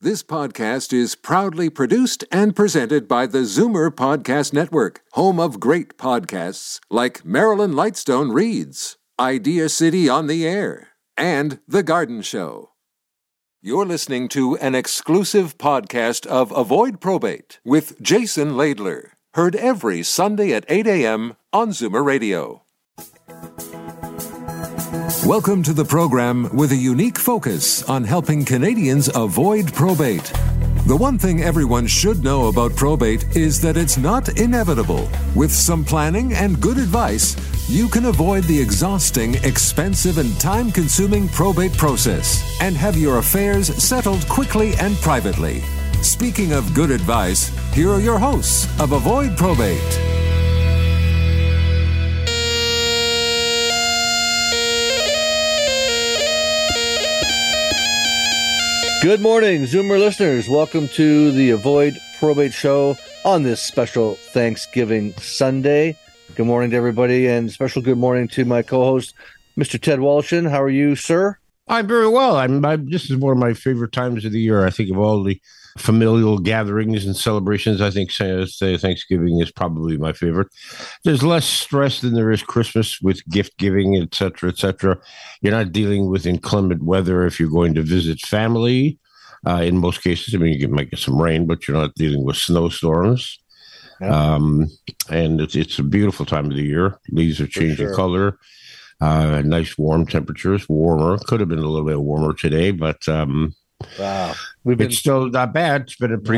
This podcast is proudly produced and presented by the Zoomer Podcast Network, home of great podcasts like Marilyn Lightstone Reads, Idea City on the Air, and The Garden Show. You're listening to an exclusive podcast of Avoid Probate with Jason Laidler, heard every Sunday at 8 a.m. on Zoomer Radio. Welcome to the program with a unique focus on helping Canadians avoid probate. The one thing everyone should know about probate is that it's not inevitable. With some planning and good advice, you can avoid the exhausting, expensive, and time-consuming probate process and have your affairs settled quickly and privately. Speaking of good advice, here are your hosts of Avoid Probate. Good morning, Zoomer listeners. Welcome to the Avoid Probate Show on this special Thanksgiving Sunday. Good morning to everybody, and special good morning to my co-host, Mr. Ted Walshin. How are you, sir? I'm very well. This is one of my favorite times of the year. I think of all the familial gatherings and celebrations, I think Thanksgiving is probably my favorite. There's less stress than there is Christmas with gift giving, et cetera, et cetera. You're not dealing with inclement weather if you're going to visit family. In most cases, I mean, you might get some rain, but you're not dealing with snowstorms. Yeah. And it's a beautiful time of the year. Leaves are changing color. Nice warm temperatures, warmer. Could have been a little bit warmer today, but wow, it's still not bad. It's been a pretty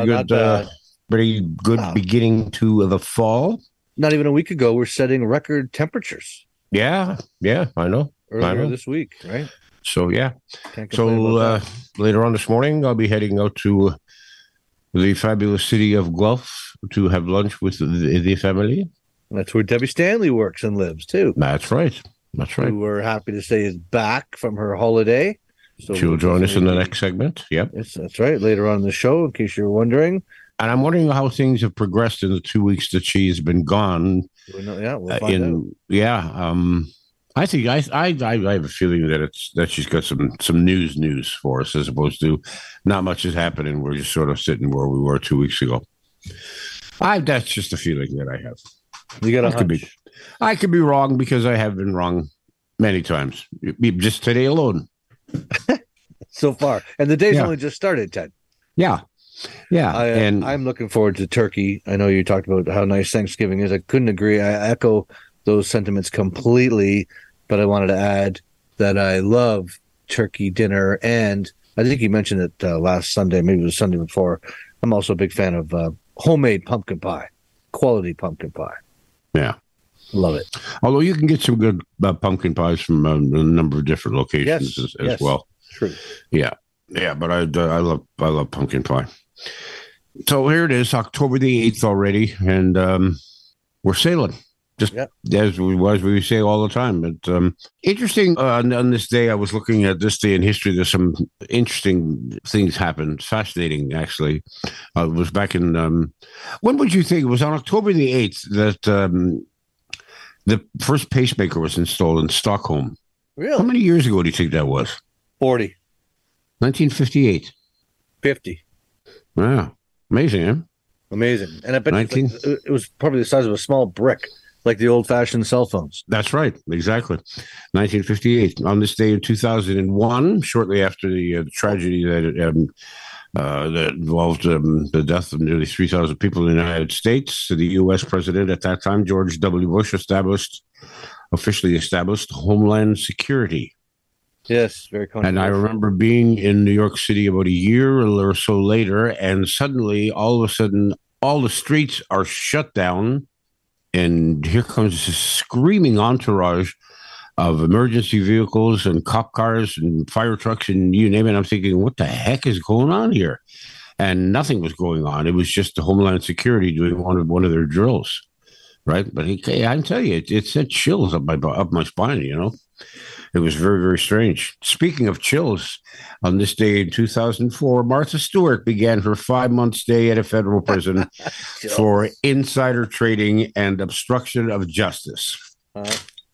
good beginning to the fall. Not even a week ago, we're setting record temperatures. Yeah, I know. Earlier this week, right? So, yeah. So, later on this morning, I'll be heading out to the fabulous city of Guelph to have lunch with the family. That's where Debbie Stanley works and lives, too. That's right. Who we're happy to say is back from her holiday. So she'll join us in the next segment. Yep. Yes, that's right. Later on in the show, in case you're wondering. And I'm wondering how things have progressed in the 2 weeks that she's been gone. We'll find out. I think I have a feeling that she's got some news for us, as opposed to not much is happening. We're just sort of sitting where we were 2 weeks ago. That's just a feeling that I have. You got a hunch. I could be wrong because I have been wrong many times. Just today alone. So far. And the day's only just started, Ted. Yeah. I'm looking forward to turkey. I know you talked about how nice Thanksgiving is. I couldn't agree. I echo those sentiments completely, but I wanted to add that I love turkey dinner. And I think you mentioned it last Sunday, maybe it was Sunday before. I'm also a big fan of homemade pumpkin pie, quality pumpkin pie. Yeah. Love it. Although you can get some good pumpkin pies from a number of different locations as well. True. Yeah. But I love pumpkin pie. So here it is, October the 8th already, and we're sailing. Just as we say all the time. But interesting, on this day, I was looking at this day in history. There's some interesting things happened. Fascinating, actually. It was back in, when would you think? It was on October the 8th that the first pacemaker was installed in Stockholm. Really? How many years ago do you think that was? 40. 1958. 50. Wow. Amazing, huh? Amazing. And I bet it was probably the size of a small brick, like the old-fashioned cell phones. That's right. Exactly. 1958. On this day in 2001, shortly after the tragedy that involved the death of nearly 3,000 people in the United States, the U.S. president at that time, George W. Bush, officially established Homeland Security. Yes, very controversial. And I remember being in New York City about a year or so later, and suddenly, all of a sudden, all the streets are shut down, and here comes this screaming entourage of emergency vehicles and cop cars and fire trucks and you name it. I'm thinking, what the heck is going on here? And nothing was going on. It was just the Homeland Security doing one of their drills, right? But I can tell you, it sent chills up my spine, you know? It was very, very strange. Speaking of chills, on this day in 2004, Martha Stewart began her 5-month stay at a federal prison for insider trading and obstruction of justice.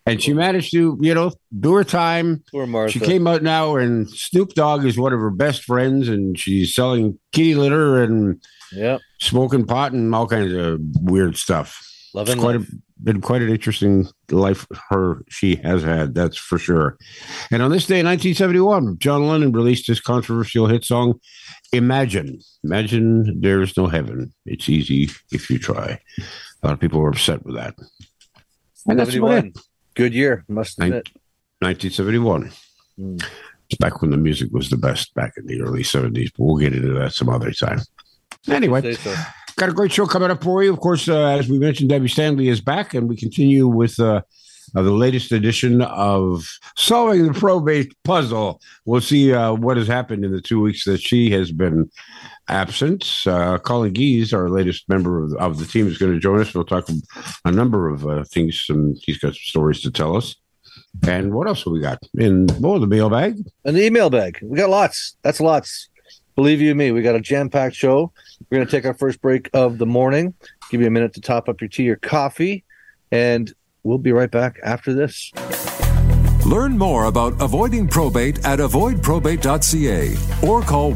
And she managed to, do her time. Poor Martha. She came out now, and Snoop Dogg is one of her best friends, and she's selling kitty litter and smoking pot and all kinds of weird stuff. Been quite an interesting life she has had, that's for sure. And on this day in 1971, John Lennon released his controversial hit song, Imagine. Imagine there's no heaven. It's easy if you try. A lot of people were upset with that. And that's what it. Good year, must admit. 1971. It's back when the music was the best, back in the early 70s, but we'll get into that some other time. Anyway, got a great show coming up for you. Of course, as we mentioned, Debbie Stanley is back, and we continue with the latest edition of Solving the Probate Puzzle. We'll see what has happened in the 2 weeks that she has been absent. Colin Geese, our latest member of the team, is going to join us. We'll talk a number of things, and he's got some stories to tell us. And what else have we got? The mailbag? And the email bag. We got lots. That's lots. Believe you me, we got a jam-packed show. We're going to take our first break of the morning, give you a minute to top up your tea or coffee, and we'll be right back after this. Learn more about avoiding probate at avoidprobate.ca or call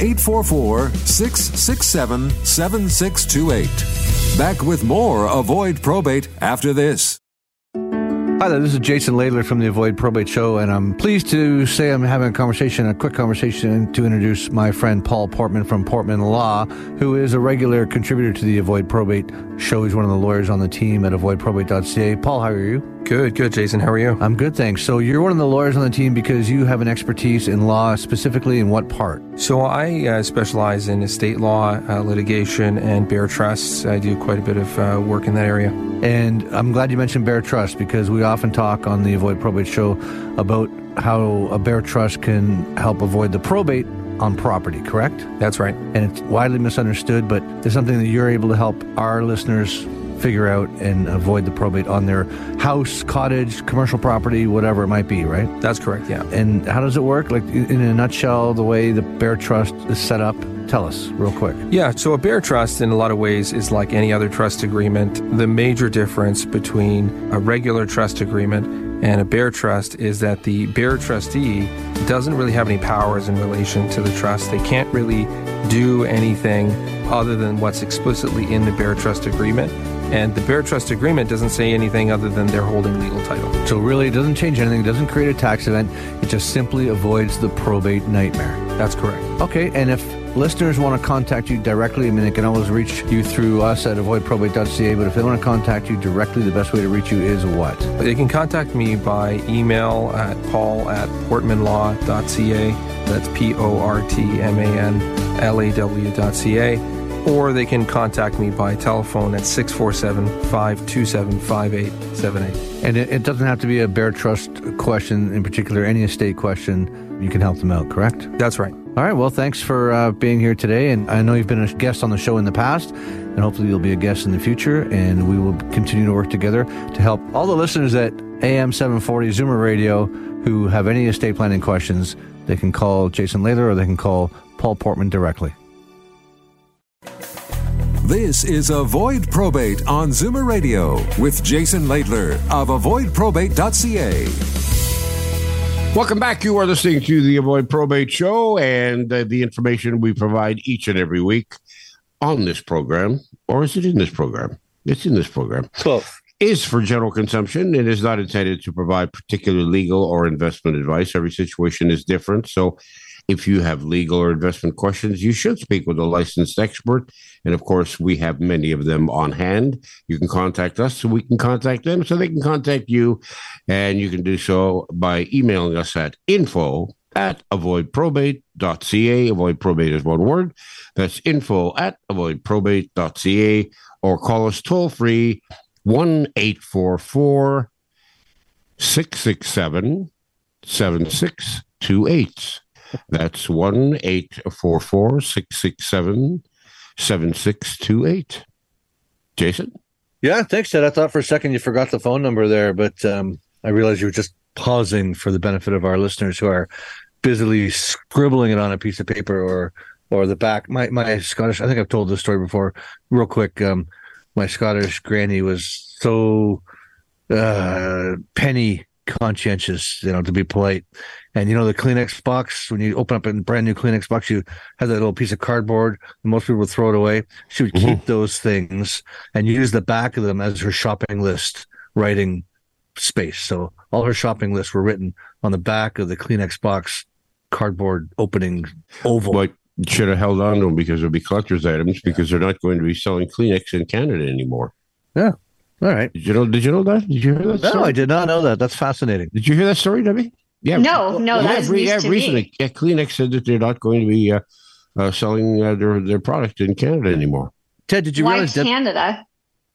1-844-667-7628. Back with more Avoid Probate after this. Hi there, this is Jason Laidler from the Avoid Probate Show, and I'm pleased to say I'm having a quick conversation to introduce my friend Paul Portman from Portman Law, who is a regular contributor to the Avoid Probate Show. He's one of the lawyers on the team at avoidprobate.ca. Paul, how are you? Good, Jason. How are you? I'm good, thanks. So you're one of the lawyers on the team because you have an expertise in law, specifically in what part? So I specialize in estate law, litigation, and bear trusts. I do quite a bit of work in that area. And I'm glad you mentioned bear trust, because we often talk on the Avoid Probate Show about how a bear trust can help avoid the probate on property, correct? That's right. And it's widely misunderstood, but there's something that you're able to help our listeners figure out and avoid the probate on their house, cottage, commercial property, whatever it might be, right? That's correct, yeah. And how does it work? Like, in a nutshell, the way the bear trust is set up? Tell us real quick. Yeah, so a bear trust in a lot of ways is like any other trust agreement. The major difference between a regular trust agreement and a bear trust is that the bear trustee doesn't really have any powers in relation to the trust. They can't really do anything other than what's explicitly in the bear trust agreement. And the bear trust agreement doesn't say anything other than they're holding legal title. So really, it doesn't change anything. It doesn't create a tax event. It just simply avoids the probate nightmare. That's correct. Okay, and if listeners want to contact you directly, I mean, they can always reach you through us at avoidprobate.ca, but if they want to contact you directly, the best way to reach you is what? They can contact me by email at paul@portmanlaw.ca. That's PORTMANLAW.ca. Or they can contact me by telephone at 647-527-5878. And it doesn't have to be a bear trust question in particular, any estate question. You can help them out, correct? That's right. All right. Well, thanks for being here today. And I know you've been a guest on the show in the past, and hopefully you'll be a guest in the future. And we will continue to work together to help all the listeners at AM 740 Zoomer Radio who have any estate planning questions. They can call Jason Laidler or they can call Paul Portman directly. This is Avoid Probate on Zoomer Radio with Jason Laidler of avoidprobate.ca. Welcome back. You are listening to the Avoid Probate Show, and the information we provide each and every week on this program, or is it in this program? It's in this program. Both. Is for general consumption. It is not intended to provide particular legal or investment advice. Every situation is different. So if you have legal or investment questions, you should speak with a licensed expert. And of course, we have many of them on hand. You can contact us so we can contact them so they can contact you. And you can do so by emailing us at info@avoidprobate.ca. Avoid probate is one word. That's info@avoidprobate.ca, or call us toll free 1-844-667-7628. That's 1-844-667-7628. Jason? Yeah, thanks, Ted. I thought for a second you forgot the phone number there, but I realized you were just pausing for the benefit of our listeners who are busily scribbling it on a piece of paper or the back. My Scottish, I think I've told this story before, real quick. My Scottish granny was so penny conscientious, to be polite. And the Kleenex box, when you open up a brand new Kleenex box, you have that little piece of cardboard. Most people would throw it away. She would keep those things and use the back of them as her shopping list writing space. So all her shopping lists were written on the back of the Kleenex box cardboard opening oval. But you should have held on to them because it would be collector's items because they're not going to be selling Kleenex in Canada anymore. Yeah. All right. Did you know that? Did you hear that story? No, I did not know that. That's fascinating. Did you hear that story, Debbie? Yeah. No, that's news to recently, me. Kleenex said that they're not going to be selling their product in Canada anymore. Ted, did you Why realize Canada?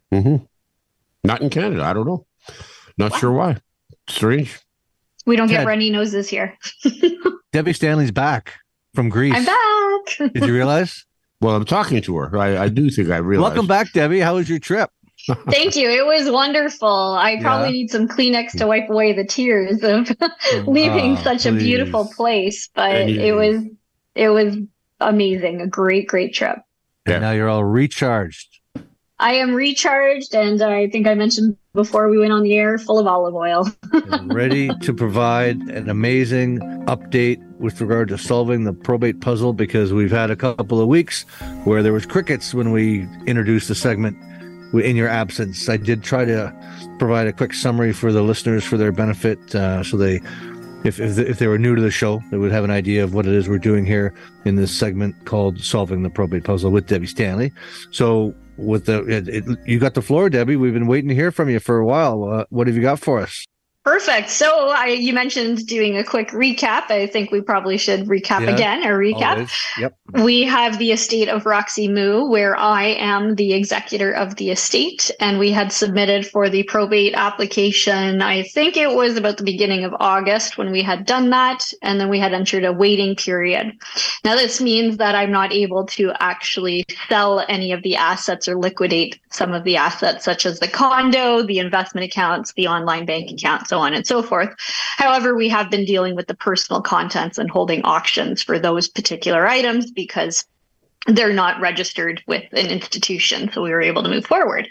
Not in Canada. I don't know. Not sure why. Strange. We don't get runny noses here. Debbie Stanley's back from Greece. I'm back. Did you realize? Well, I'm talking to her. I do think I realized. Welcome back, Debbie. How was your trip? Thank you. It was wonderful. I probably need some Kleenex to wipe away the tears of leaving such a beautiful place, but it was amazing. A great trip. And now you're all recharged. I am recharged, and I think I mentioned before we went on the air, full of olive oil. Ready to provide an amazing update with regard to solving the probate puzzle, because we've had a couple of weeks where there was crickets when we introduced the segment in your absence. I did try to provide a quick summary for the listeners for their benefit, so they, if they were new to the show, they would have an idea of what it is we're doing here in this segment called Solving the Probate Puzzle with Debbie Stanley. So with you got the floor, Debbie. We've been waiting to hear from you for a while. What have you got for us? Perfect. So you mentioned doing a quick recap. I think we probably should recap again, or recap. Always. Yep. We have the estate of Roxy Moo, where I am the executor of the estate, and we had submitted for the probate application. I think it was about the beginning of August when we had done that, and then we had entered a waiting period. Now, this means that I'm not able to actually sell any of the assets or liquidate some of the assets, such as the condo, the investment accounts, the online bank account, so on and so forth. However, we have been dealing with the personal contents and holding auctions for those particular items because they're not registered with an institution. So we were able to move forward.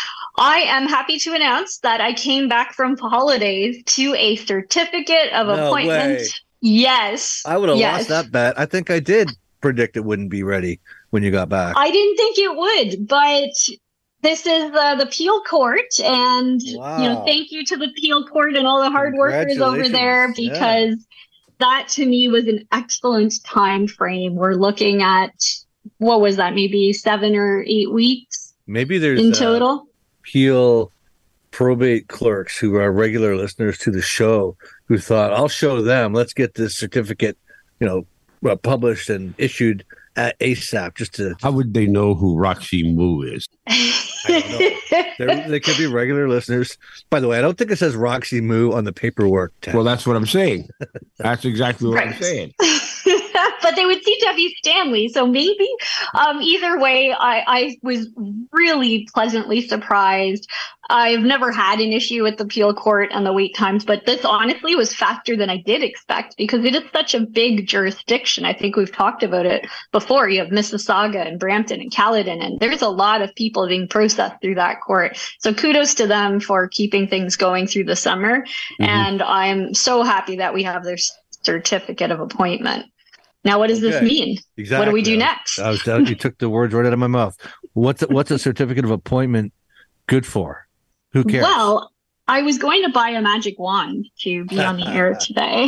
I am happy to announce that I came back from holidays to a certificate of appointment. Way. Yes. I would have lost that bet. I think I did predict it wouldn't be ready when you got back. I didn't think it would, but this is the Peel Court, and thank you to the Peel Court and all the hard workers over there, because that to me was an excellent time frame. We're looking at, what was that, maybe 7 or 8 weeks? Maybe there's in total. Peel probate clerks who are regular listeners to the show who thought, I'll show them. Let's get this certificate, published and issued at ASAP. Just to, how would they know who Roxy Moo is? I don't know. They could be regular listeners. By the way, I don't think it says Roxy Moo on the paperwork. Ted. Well, that's what I'm saying. That's exactly what I'm saying. But they would see Debbie Stanley. So maybe either way, I was really pleasantly surprised. I've never had an issue with the Peel Court and the wait times, but this honestly was faster than I did expect because it is such a big jurisdiction. I think we've talked about it before. You have Mississauga and Brampton and Caledon, and there's a lot of people being processed through that court. So kudos to them for keeping things going through the summer. Mm-hmm. And I'm so happy that we have their certificate of appointment. Now, what does this mean? Exactly. What do we do next? You took the words right out of my mouth. What's a certificate of appointment good for? Who cares? Well, I was going to buy a magic wand to be on the air today.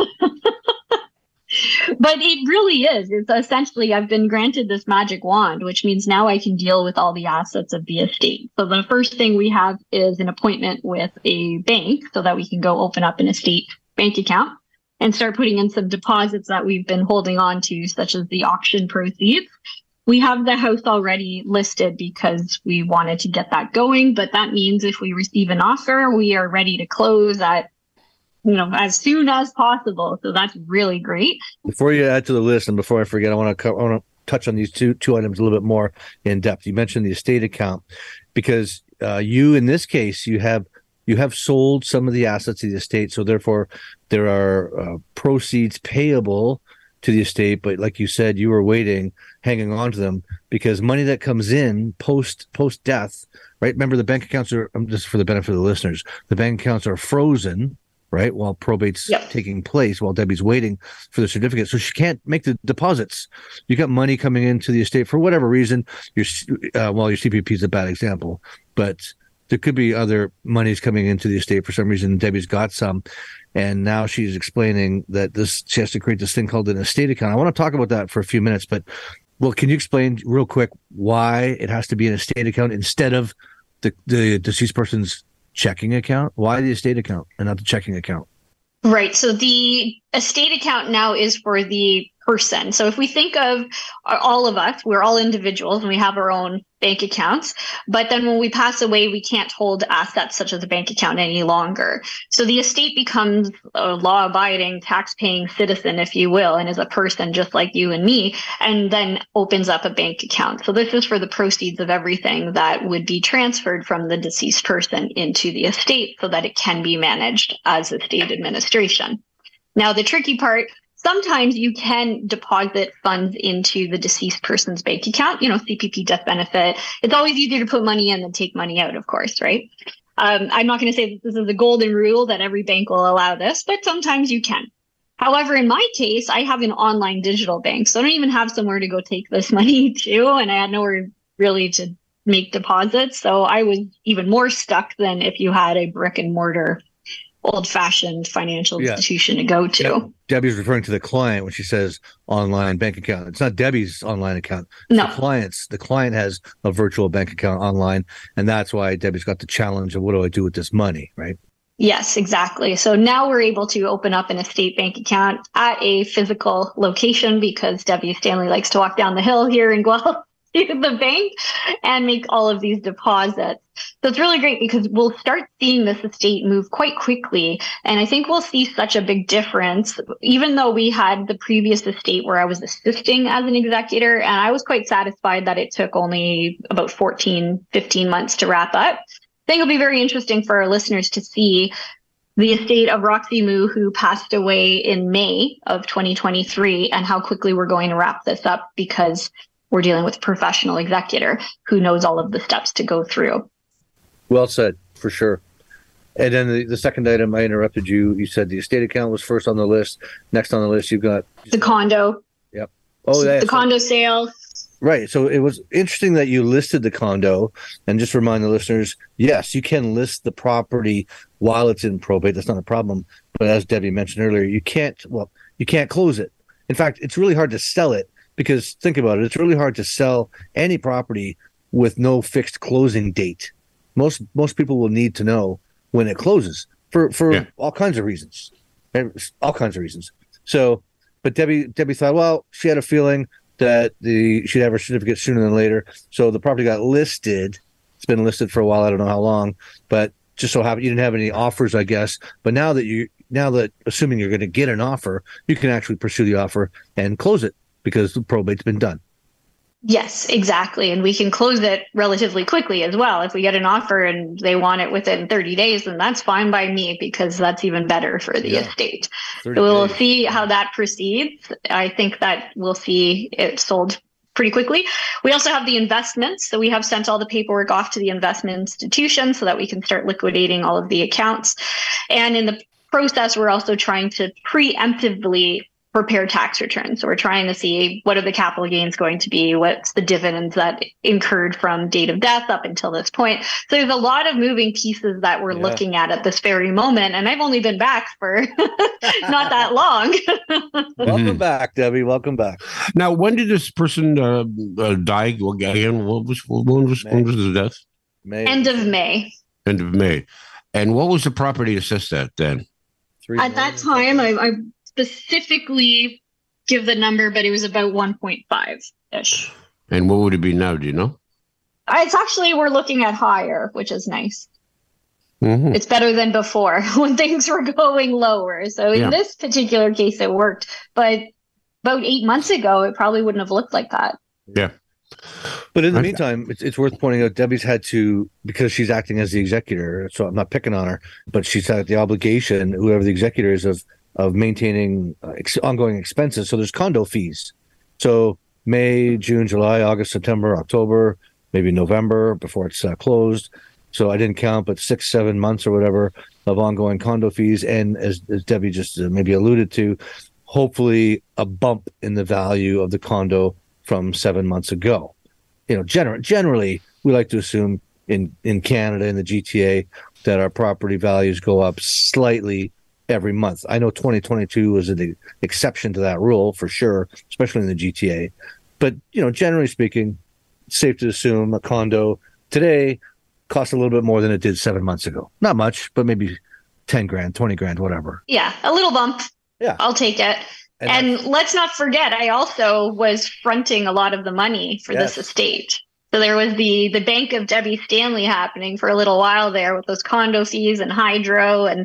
But it really is. It's essentially, I've been granted this magic wand, which means now I can deal with all the assets of the estate. So the first thing we have is an appointment with a bank so that we can go open up an estate bank account and start putting in some deposits that we've been holding on to, such as the auction proceeds. We have the house already listed because we wanted to get that going, but that means if we receive an offer, we are ready to close at, as soon as possible. So that's really great. Before you add to the list, and before I forget, I want to touch on these two items a little bit more in depth. You mentioned the estate account because you, in this case, you have sold some of the assets of the estate, so therefore there are proceeds payable to the estate, but like you said, you were waiting, hanging on to them, because money that comes in post death, right? Remember, the bank accounts are, just for the benefit of the listeners, the bank accounts are frozen, right, while probate's taking place, while Debbie's waiting for the certificate. So she can't make the deposits. You got money coming into the estate for whatever reason. Your CPP is a bad example, but there could be other monies coming into the estate for some reason. Debbie's got some, and now she's explaining that she has to create this thing called an estate account. I want to talk about that for a few minutes, but can you explain real quick why it has to be an estate account instead of the deceased person's checking account? Why the estate account and not the checking account? Right. So the estate account now is for the person. So if we think of all of us, we're all individuals and we have our own bank accounts. But then when we pass away, we can't hold assets such as a bank account any longer. So the estate becomes a law-abiding, tax-paying citizen, if you will, and is a person just like you and me, and then opens up a bank account. So this is for the proceeds of everything that would be transferred from the deceased person into the estate so that it can be managed as estate administration. Now, the tricky part, sometimes you can deposit funds into the deceased person's bank account, CPP death benefit. It's always easier to put money in than take money out, of course, right? I'm not going to say that this is the golden rule that every bank will allow this, but sometimes you can. However, in my case, I have an online digital bank, so I don't even have somewhere to go take this money to, and I had nowhere really to make deposits. So I was even more stuck than if you had a brick and mortar old-fashioned financial institution to go to. Debbie's referring to the client when she says online bank account. It's not Debbie's online account. No. The client has a virtual bank account online, and that's why Debbie's got the challenge of what do I do with this money, right? Yes, exactly. So now we're able to open up an estate bank account at a physical location because Debbie Stanley likes to walk down the hill here in Guelph to the bank and make all of these deposits. So it's really great because we'll start seeing this estate move quite quickly. And I think we'll see such a big difference, even though we had the previous estate where I was assisting as an executor. And I was quite satisfied that it took only about 15 months to wrap up. I think it'll be very interesting for our listeners to see the estate of Roxy Moo, who passed away in May of 2023, and how quickly we're going to wrap this up because we're dealing with a professional executor who knows all of the steps to go through. Well said, for sure. And then the second item, I interrupted you. You said the estate account was first on the list. Next on the list, you've got the condo. Yep. Oh, the condo sale. Right. So it was interesting that you listed the condo. And just remind the listeners, yes, you can list the property while it's in probate. That's not a problem. But as Debbie mentioned earlier, you can't close it. In fact, it's really hard to sell it. Because think about it, it's really hard to sell any property with no fixed closing date. Most people will need to know when it closes for all kinds of reasons. So, but Debbie thought, well, she had a feeling that she'd have her certificate sooner than later. So the property got listed. It's been listed for a while. I don't know how long, but just so happened you didn't have any offers, I guess. But now that assuming you're going to get an offer, you can actually pursue the offer and close it, because the probate's been done. Yes, exactly. And we can close it relatively quickly as well. If we get an offer and they want it within 30 days, then that's fine by me, because that's even better for the estate. So we'll see how that proceeds. I think that we'll see it sold pretty quickly. We also have the investments. So we have sent all the paperwork off to the investment institution so that we can start liquidating all of the accounts. And in the process, we're also trying to preemptively prepare tax returns. So we're trying to see what are the capital gains going to be, what's the dividends that incurred from date of death up until this point. So there's a lot of moving pieces that we're looking at this very moment. And I've only been back for not that long. Welcome back, Debbie. Welcome back. Now, when did this person die again? When was the death? End of May. End of May. And what was the property assessed at then? At that time, I specifically give the number, but it was about 1.5-ish. And what would it be now? Do you know? It's actually, we're looking at higher, which is nice. Mm-hmm. It's better than before when things were going lower. So in this particular case, it worked. But about 8 months ago, it probably wouldn't have looked like that. Yeah. But in the meantime, it's worth pointing out Debbie's had to, because she's acting as the executor, so I'm not picking on her, but she's had the obligation, whoever the executor is, of of maintaining ongoing expenses. So there's condo fees. So May, June, July, August, September, October, maybe November before it's closed. So I didn't count, but 6-7 months or whatever of ongoing condo fees. And as Debbie just maybe alluded to, hopefully a bump in the value of the condo from 7 months ago. Generally, we like to assume in Canada, in the GTA, that our property values go up slightly every month. I know 2022 was an exception to that rule for sure, especially in the GTA. But, generally speaking, it's safe to assume a condo today costs a little bit more than it did 7 months ago. Not much, but maybe 10 grand, 20 grand, whatever. Yeah, a little bump. Yeah. I'll take it. And let's not forget, I also was fronting a lot of the money for this estate. So there was the Bank of Debbie Stanley happening for a little while there with those condo fees and hydro and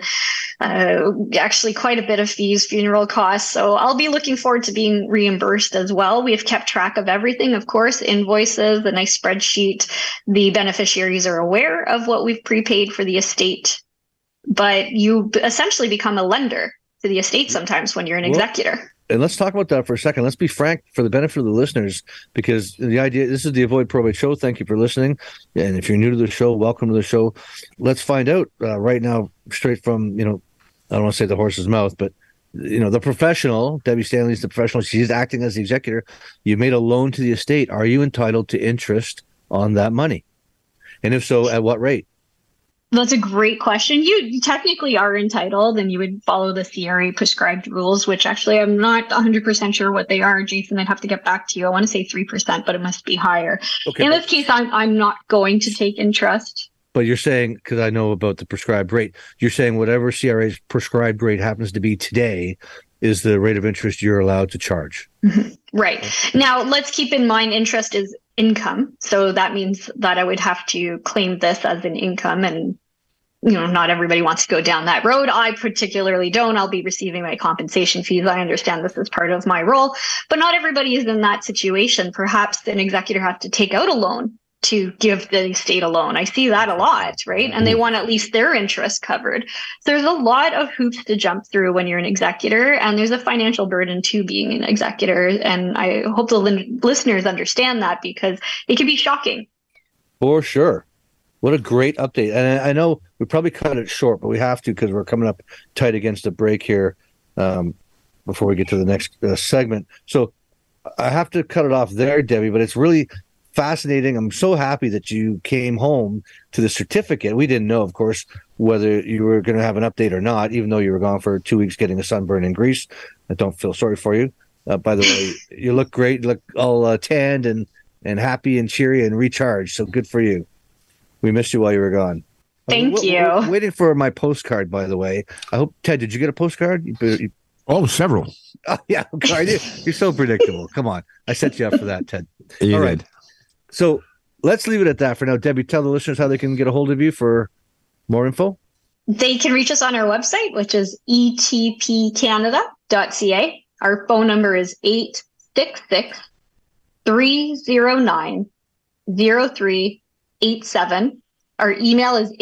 actually quite a bit of fees, funeral costs. So I'll be looking forward to being reimbursed as well. We have kept track of everything, of course, invoices, the nice spreadsheet. The beneficiaries are aware of what we've prepaid for the estate. But you essentially become a lender to the estate sometimes when you're an executor. And let's talk about that for a second. Let's be frank for the benefit of the listeners, because the idea, this is the Avoid Probate Show. Thank you for listening. And if you're new to the show, welcome to the show. Let's find out right now, straight from, I don't want to say the horse's mouth, but, the professional, Debbie Stanley's the professional. She's acting as the executor. You made a loan to the estate. Are you entitled to interest on that money? And if so, at what rate? That's a great question. You technically are entitled, and you would follow the CRA prescribed rules, which actually I'm not 100% sure what they are. Jason, I'd have to get back to you. I want to say 3%, but it must be higher. Okay, in this case, I'm not going to take interest. But you're saying, because I know about the prescribed rate, you're saying whatever CRA's prescribed rate happens to be today is the rate of interest you're allowed to charge. Mm-hmm. Right. Now, let's keep in mind interest is income. So that means that I would have to claim this as an income, and not everybody wants to go down that road. I particularly don't. I'll be receiving my compensation fees. I understand this is part of my role, but not everybody is in that situation. Perhaps an executor has to take out a loan to give the estate a loan. I see that a lot, right? And they want at least their interest covered. So there's a lot of hoops to jump through when you're an executor, and there's a financial burden to being an executor. And I hope the listeners understand that, because it can be shocking. For sure. What a great update. And I know we probably cut it short, but we have to, because we're coming up tight against a break here before we get to the next segment. So I have to cut it off there, Debbie, but it's really fascinating. I'm so happy that you came home to the certificate. We didn't know, of course, whether you were going to have an update or not, even though you were gone for 2 weeks getting a sunburn in Greece. I don't feel sorry for you. By the way, you look great. You look all tanned and happy and cheery and recharged. So good for you. We missed you while you were gone. Thank you. We're waiting for my postcard, by the way. I hope, Ted, did you get a postcard? Oh, several. Oh, yeah. You're so predictable. Come on. I set you up for that, Ted. You all right. did. So let's leave it at that for now. Debbie, tell the listeners how they can get a hold of you for more info. They can reach us on our website, which is etpcanada.ca. Our phone number is 866-309-0387. Our email is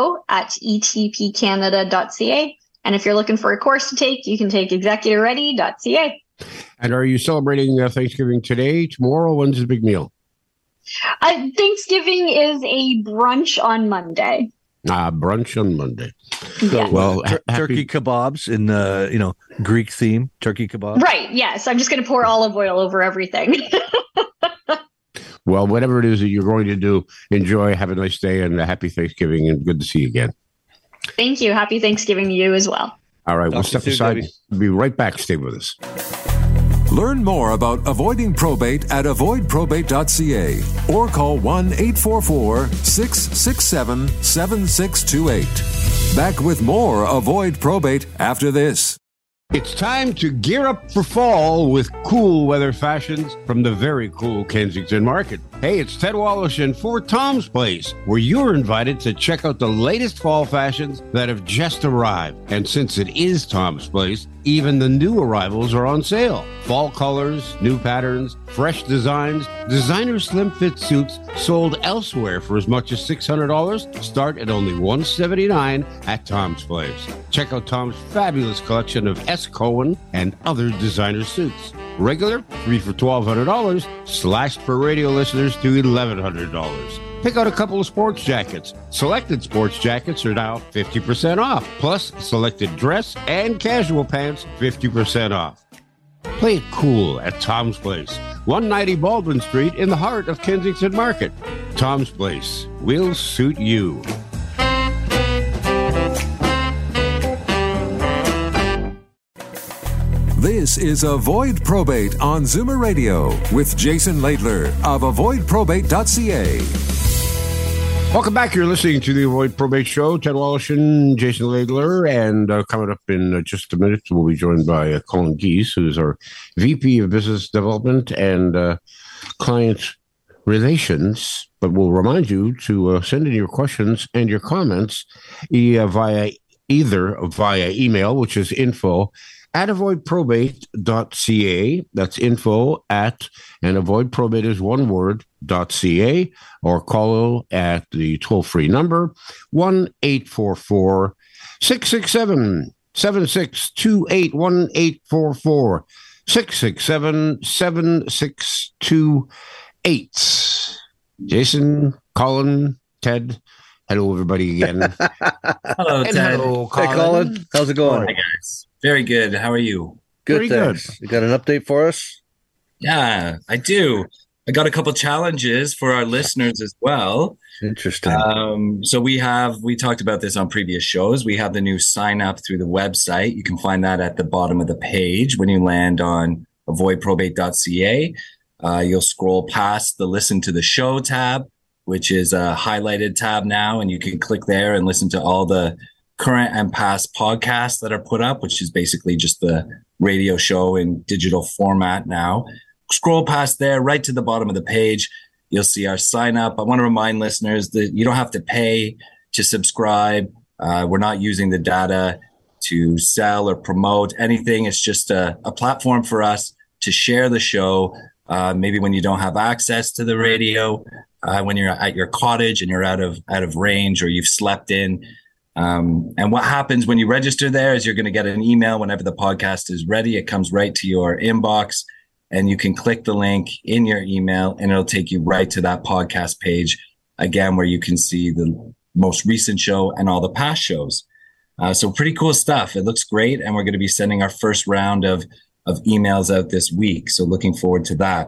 info@etpcanada.ca. And if you're looking for a course to take, you can take executorready.ca. And are you celebrating Thanksgiving today, tomorrow? When's the big meal? Thanksgiving is a brunch on Monday. Brunch on Monday. Yeah. Well, turkey kebabs in the Greek theme. Turkey kebabs. Right. Yes. I'm just going to pour olive oil over everything. Well, whatever it is that you're going to do, enjoy. Have a nice day and a happy Thanksgiving, and good to see you again. Thank you. Happy Thanksgiving to you as well. All right. We'll step aside. We'll be right back. Stay with us. Learn more about avoiding probate at avoidprobate.ca or call 1-844-667-7628. Back with more Avoid Probate after this. It's time to gear up for fall with cool weather fashions from the very cool Kensington Market. Hey, it's Ted Wallace in for Tom's Place, where you're invited to check out the latest fall fashions that have just arrived. And since it is Tom's Place, even the new arrivals are on sale. Fall colors, new patterns, fresh designs, designer slim fit suits sold elsewhere for as much as $600 start at only $179 at Tom's Place. Check out Tom's fabulous collection of S. Cohen and other designer suits. Regular, 3 for $1,200, slashed for radio listeners to $1,100. Pick out a couple of sports jackets. Selected sports jackets are now 50% off. Plus, selected dress and casual pants, 50% off. Play it cool at Tom's Place, 190 Baldwin Street in the heart of Kensington Market. Tom's Place will suit you. This is Avoid Probate on Zoomer Radio with Jason Laidler of avoidprobate.ca. Welcome back. You're listening to the Avoid Probate Show. Ted Woloshyn, Jason Laidler, and coming up in just a minute, we'll be joined by Colin Geese, who's our VP of Business Development and Client Relations. But we'll remind you to send in your questions and your comments via email, which is info@avoidprobate.ca. That's info at, and avoid probate is one word, .ca, or call at the toll-free number 1-844-667-7628, 1-844-667-7628. Jason, Colin, Ted, hello everybody again. Hello, Ted. Hello, Colin. Hey, Colin. How's it going? Hi, guys. Very good. How are you? Good, thanks. Good. You got an update for us? Yeah, I do. I got a couple challenges for our listeners as well. Interesting. So we talked about this on previous shows. We have the new sign up through the website. You can find that at the bottom of the page when you land on avoidprobate.ca. You'll scroll past the listen to the show tab, which is a highlighted tab now, and you can click there and listen to all the current and past podcasts that are put up, which is basically just the radio show in digital format now. Scroll past there, right to the bottom of the page. You'll see our sign up. I want to remind listeners that you don't have to pay to subscribe. We're not using the data to sell or promote anything. It's just a platform for us to share the show. Maybe when you don't have access to the radio, when you're at your cottage and you're out of range or you've slept in. And what happens when you register there is you're going to get an email whenever the podcast is ready. It comes right to your inbox, and you can click the link in your email and it'll take you right to that podcast page again, where you can see the most recent show and all the past shows. So pretty cool stuff. It looks great. And we're going to be sending our first round of emails out this week. So looking forward to that.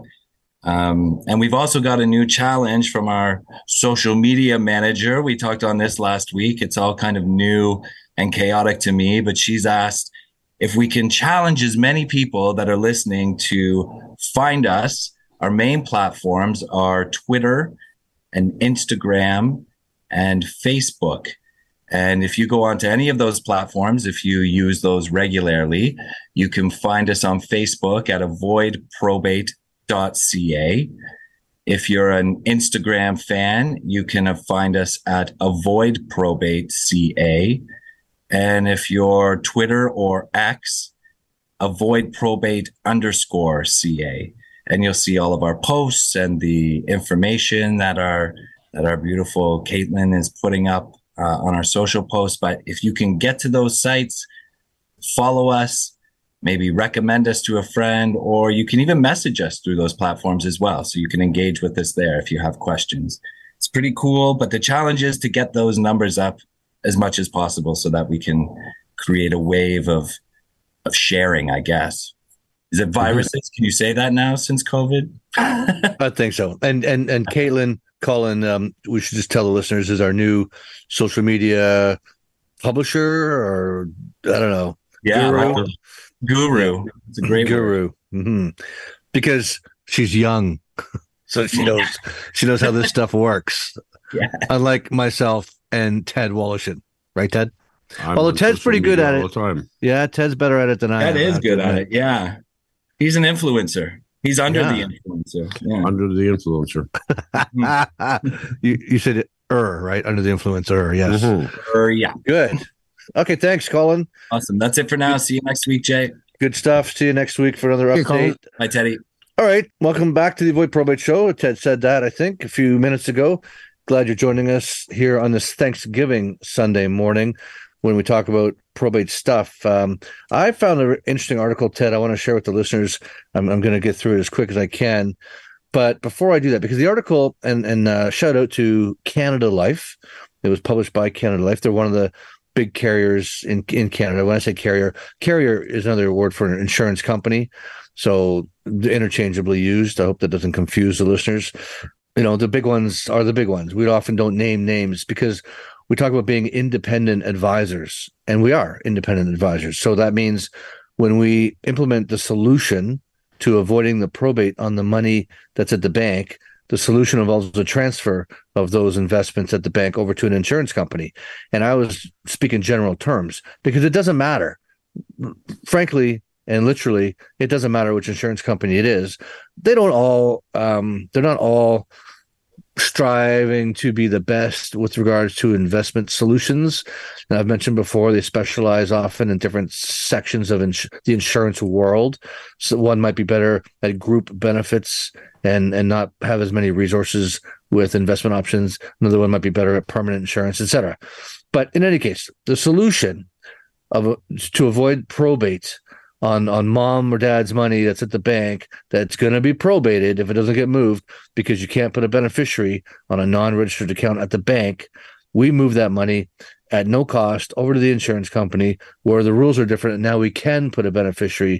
And we've also got a new challenge from our social media manager. We talked on this last week. It's all kind of new and chaotic to me, but she's asked if we can challenge as many people that are listening to find us. Our main platforms are Twitter and Instagram and Facebook. And if you go onto any of those platforms, if you use those regularly, you can find us on Facebook at avoidprobate.ca. If you're an Instagram fan, you can find us at avoidprobate.ca. And if you're Twitter or X, avoidprobate_CA. And you'll see all of our posts and the information that our beautiful Caitlin is putting up on our social posts. But if you can get to those sites, follow us, maybe recommend us to a friend, or you can even message us through those platforms as well. So you can engage with us there if you have questions. It's pretty cool. But the challenge is to get those numbers up as much as possible so that we can create a wave of sharing, I guess. Is it viruses? Can you say that now since COVID? I think so. And Caitlin, Colin, we should just tell the listeners, is our new social media publisher, or I don't know. Yeah, guru. It's a great guru. Mm-hmm. Because she's young, so she knows how this stuff works. Yeah. Unlike myself and Ted Woloshyn, right, Ted? Although Ted's pretty good at it. All the time. Yeah, Ted's better at it than I am. Ted is good at it. Yeah, he's an influencer. He's under the influencer. Yeah. Under the influencer. You said right? Under the influencer. Yes. Mm-hmm. Yeah. Good. Okay. Thanks, Colin. Awesome. That's it for now. See you next week, Jay. Good stuff. See you next week for another update. Bye, Teddy. All right. Welcome back to the Avoid Probate Show. Ted said that, I think, a few minutes ago. Glad you're joining us here on this Thanksgiving Sunday morning when we talk about probate stuff. I found an interesting article, Ted, I want to share with the listeners. I'm going to get through it as quick as I can. But before I do that, because the article, and shout out to Canada Life. It was published by Canada Life. They're one of the big carriers in Canada. When I say carrier is another word for an insurance company. So interchangeably used. I hope that doesn't confuse the listeners. The big ones are the big ones. We often don't name names because we talk about being independent advisors, and we are independent advisors. So that means when we implement the solution to avoiding the probate on the money that's at the bank, the solution involves the transfer of those investments at the bank over to an insurance company. And I was speaking general terms because it doesn't matter. Frankly, and literally, it doesn't matter which insurance company it is. They don't all, they're not all striving to be the best with regards to investment solutions. And I've mentioned before, they specialize often in different sections of the insurance world. So one might be better at group benefits and not have as many resources with investment options. Another one might be better at permanent insurance, etc. But in any case, the solution to avoid probate on mom or dad's money that's at the bank that's going to be probated if it doesn't get moved because you can't put a beneficiary on a non-registered account at the bank, we move that money at no cost over to the insurance company where the rules are different, and now we can put a beneficiary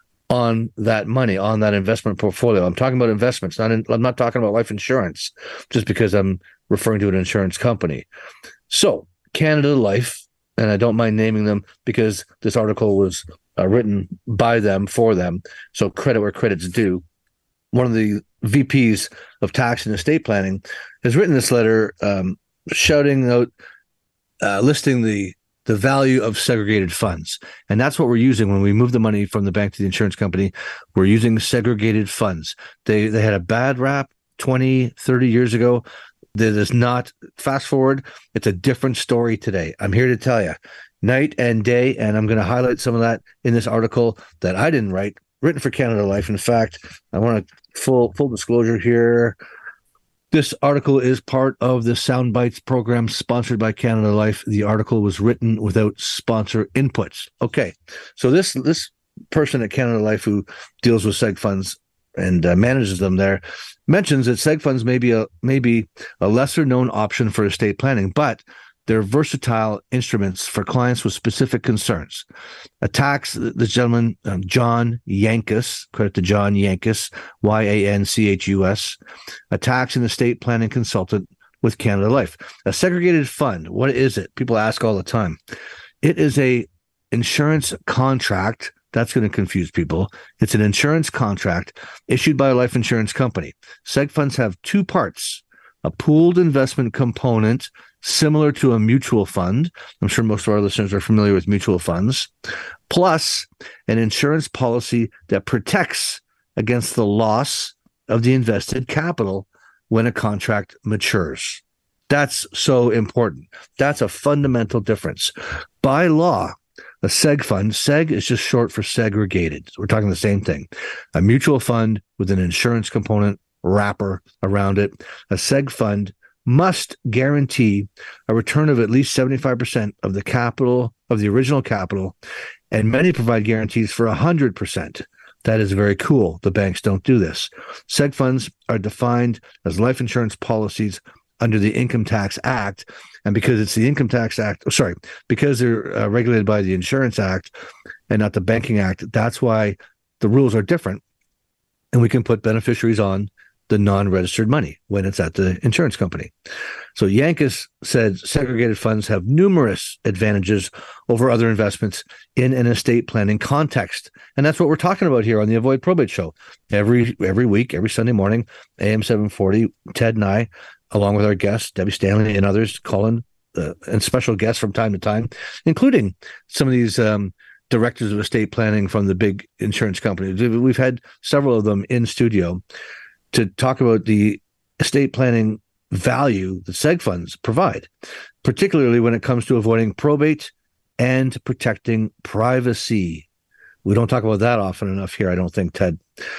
on that money, on that investment portfolio. I'm talking about investments. I'm not talking about life insurance just because I'm referring to an insurance company. So Canada Life, and I don't mind naming them because this article was written by them, for them. So credit where credit's due. One of the VPs of tax and estate planning has written this letter shouting out, listing the value of segregated funds. And that's what we're using when we move the money from the bank to the insurance company. We're using segregated funds. They had a bad rap 20, 30 years ago. That is not, fast forward, it's a different story today. I'm here to tell you, night and day, and I'm going to highlight some of that in this article that I didn't write, written for Canada Life. In fact, I want to full disclosure here. This article is part of the Sound Bites program sponsored by Canada Life. The article was written without sponsor inputs. Okay, so this person at Canada Life who deals with seg funds and manages them there mentions that seg funds may be a lesser known option for estate planning, but they're versatile instruments for clients with specific concerns. This gentleman, John Yankus, credit to John Yankus, Yanchus, a tax and estate planning consultant with Canada Life. A segregated fund, what is it? People ask all the time. It is a insurance contract. That's going to confuse people. It's an insurance contract issued by a life insurance company. Seg funds have two parts: a pooled investment component similar to a mutual fund. I'm sure most of our listeners are familiar with mutual funds, plus an insurance policy that protects against the loss of the invested capital when a contract matures. That's so important. That's a fundamental difference. By law, a seg fund, seg is just short for segregated. So we're talking the same thing. A mutual fund with an insurance component wrapper around it. A seg fund must guarantee a return of at least 75% of the capital, of the original capital, and many provide guarantees for 100%. That is very cool. The banks don't do this. Seg funds are defined as life insurance policies under the Income Tax Act, and because it's the Income Tax Act, because they're regulated by the Insurance Act and not the Banking Act, that's why the rules are different, and we can put beneficiaries on the non-registered money when it's at the insurance company. So Yankus said segregated funds have numerous advantages over other investments in an estate planning context. And that's what we're talking about here on the Avoid Probate Show. Every week, every Sunday morning, AM 740, Ted and I, along with our guests, Debbie Stanley and others, Colin, and special guests from time to time, including some of these directors of estate planning from the big insurance companies. We've had several of them in studio to talk about the estate planning value that seg funds provide, particularly when it comes to avoiding probate and protecting privacy. We don't talk about that often enough here, I don't think, Ted.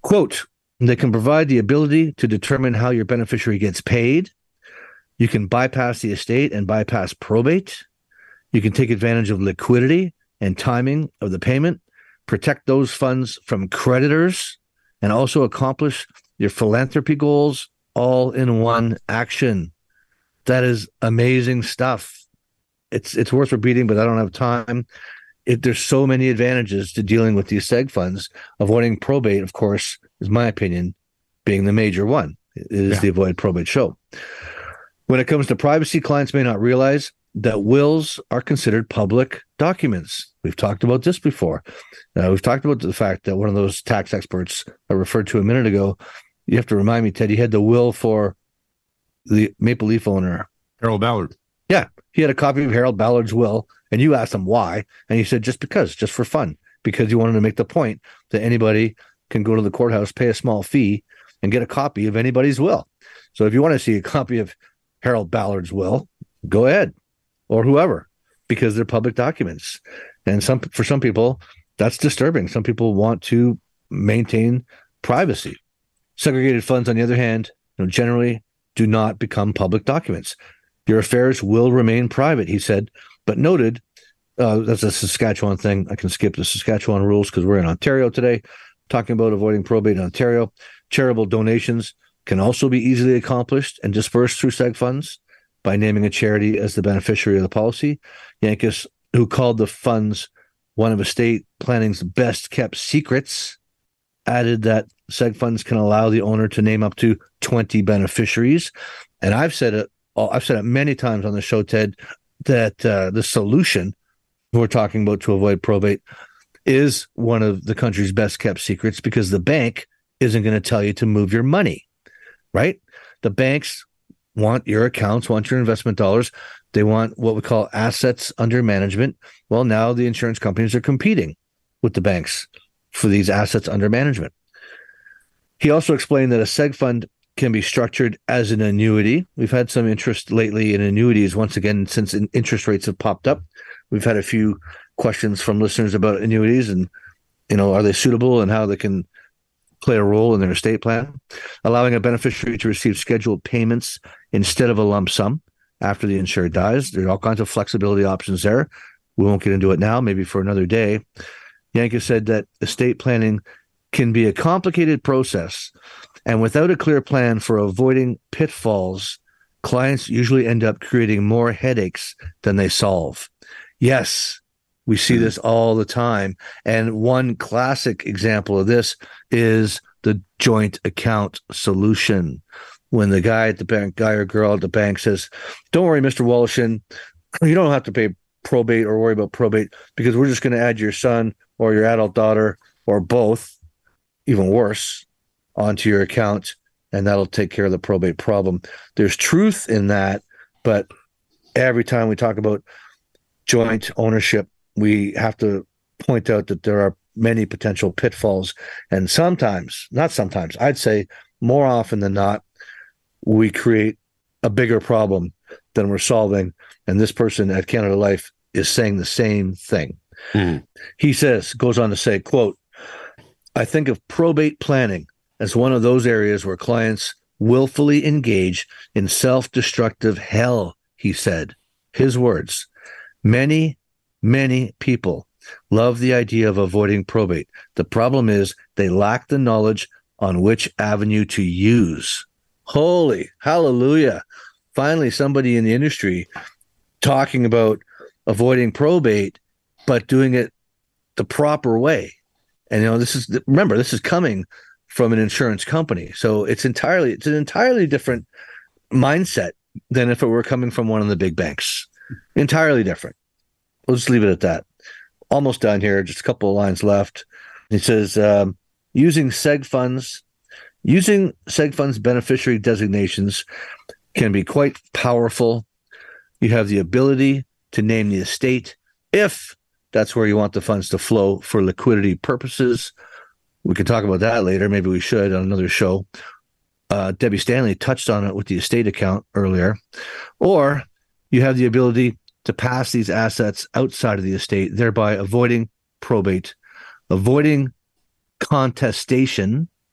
Quote, they can provide the ability to determine how your beneficiary gets paid. You can bypass the estate and bypass probate. You can take advantage of liquidity and timing of the payment, protect those funds from creditors, and also accomplish your philanthropy goals all in one action. That is amazing stuff. It's worth repeating, but I don't have time. There's so many advantages to dealing with these seg funds. Avoiding probate, of course, is my opinion, being the major one. It is the Avoid Probate show. When it comes to privacy, clients may not realize that wills are considered public documents. We've talked about this before. We've talked about the fact that one of those tax experts I referred to a minute ago, you have to remind me, Ted, he had the will for the Maple Leaf owner. Harold Ballard. Yeah, he had a copy of Harold Ballard's will, and you asked him why, and he said just for fun, because he wanted to make the point that anybody can go to the courthouse, pay a small fee, and get a copy of anybody's will. So if you want to see a copy of Harold Ballard's will, go ahead, or whoever, because they're public documents. And for some people, that's disturbing. Some people want to maintain privacy. Segregated funds, on the other hand, generally do not become public documents. Your affairs will remain private, he said, but noted, that's a Saskatchewan thing. I can skip the Saskatchewan rules because we're in Ontario today, talking about avoiding probate in Ontario. Charitable donations can also be easily accomplished and dispersed through seg funds by naming a charity as the beneficiary of the policy. Yankus, who called the funds one of estate planning's best kept secrets, added that seg funds can allow the owner to name up to 20 beneficiaries. And I've said it many times on the show, Ted, that the solution we're talking about to avoid probate is one of the country's best kept secrets, because the bank isn't going to tell you to move your money, right? The banks want your accounts, want your investment dollars. They want what we call assets under management. Well, now the insurance companies are competing with the banks for these assets under management. He also explained that a seg fund can be structured as an annuity. We've had some interest lately in annuities. Once again, since interest rates have popped up, we've had a few questions from listeners about annuities and, are they suitable and how they can play a role in their estate plan. Allowing a beneficiary to receive scheduled payments instead of a lump sum after the insured dies. There's all kinds of flexibility options there. We won't get into it now, maybe for another day. Yanka said that estate planning can be a complicated process, and without a clear plan for avoiding pitfalls, clients usually end up creating more headaches than they solve. Yes, we see this all the time. And one classic example of this is the joint account solution. When the guy at the bank, guy or girl at the bank says, don't worry, Mr. Woloshyn, you don't have to pay probate or worry about probate because we're just going to add your son or your adult daughter or both, even worse, onto your account, and that'll take care of the probate problem. There's truth in that, but every time we talk about joint ownership, we have to point out that there are many potential pitfalls. And sometimes, not sometimes, I'd say more often than not, we create a bigger problem than we're solving. And this person at Canada Life is saying the same thing. He goes on to say, quote, I think of probate planning as one of those areas where clients willfully engage in self-destructive hell, he said. His words, many people love the idea of avoiding probate. The problem is they lack the knowledge on which avenue to use. Holy hallelujah. Finally, somebody in the industry talking about avoiding probate, but doing it the proper way. And, this is coming from an insurance company. So it's an entirely different mindset than if it were coming from one of the big banks. Entirely different. We'll just leave it at that. Almost done here. Just a couple of lines left. It says, using seg funds beneficiary designations can be quite powerful. You have the ability to name the estate if that's where you want the funds to flow for liquidity purposes. We can talk about that later. Maybe we should on another show. Debbie Stanley touched on it with the estate account earlier. Or you have the ability to pass these assets outside of the estate, thereby avoiding probate, avoiding contestation,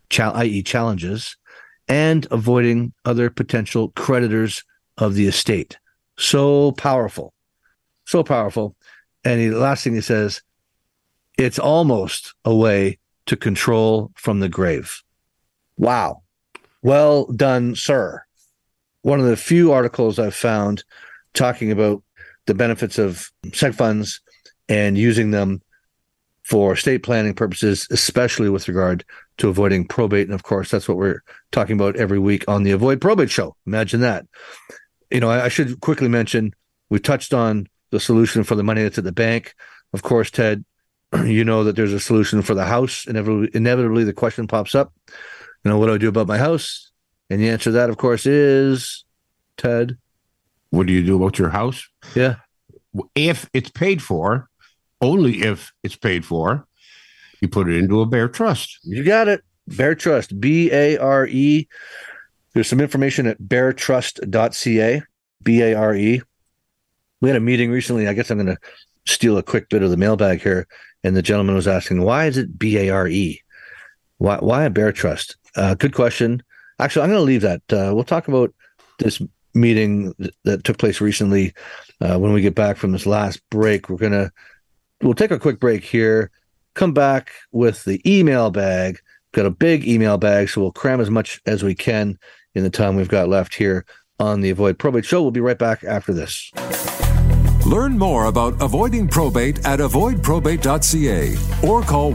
i.e. challenges, and avoiding other potential creditors of the estate. So powerful. So powerful. And the last thing he says, it's almost a way to control from the grave. Wow. Well done, sir. One of the few articles I've found talking about the benefits of seg funds and using them for estate planning purposes, especially with regard to avoiding probate. And of course, that's what we're talking about every week on the Avoid Probate Show. Imagine that. You know, I should quickly mention, we touched on the solution for the money that's at the bank. Of course, Ted, you know that there's a solution for the house. Inevitably, the question pops up, you know, what do I do about my house? And the answer to that, of course, is, Ted. What do you do about your house? Yeah. If it's paid for, only if it's paid for, you put it into a Bear Trust. You got it. Bear Trust, BARE. There's some information at beartrust.ca, BARE. We had a meeting recently. I guess I'm going to steal a quick bit of the mailbag here. And the gentleman was asking, why is it BARE? Why a Bear Trust? Good question. Actually, I'm going to leave that. We'll talk about this meeting that took place recently when we get back from this last break. We'll take a quick break here, come back with the email bag. Got a big email bag, so we'll cram as much as we can in the time we've got left here on the Avoid Probate Show. We'll be right back after this. Learn more about avoiding probate at avoidprobate.ca or call